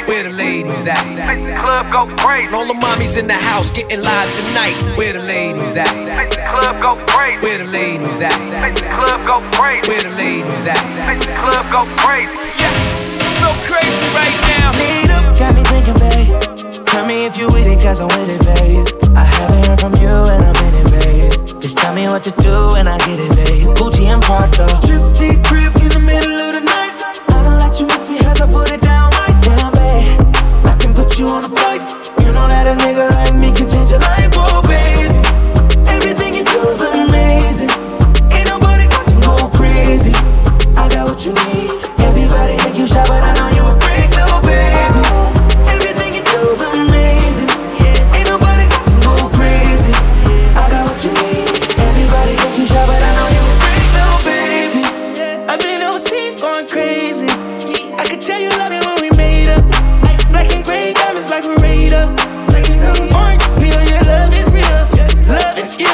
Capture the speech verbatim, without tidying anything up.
Where the ladies at? Make the club go crazy. All the mommies in the house getting live tonight. Where the ladies at? Make the club go crazy. Where the ladies at? Make the club go crazy. Where the ladies at? Make the club go crazy. Yes, so crazy right now. Lead up, got me thinking, babe. Tell me if you with it, cause I'm with it, babe. I haven't heard from you and I'm in it, babe. Just tell me what to do and I get it, babe. Gucci and Prada. Trip to your crib in the middle of the night. I don't let you miss me cause I put it down right down, babe. I can put you on a flight. You know that a nigga like me can change your life, oh babe.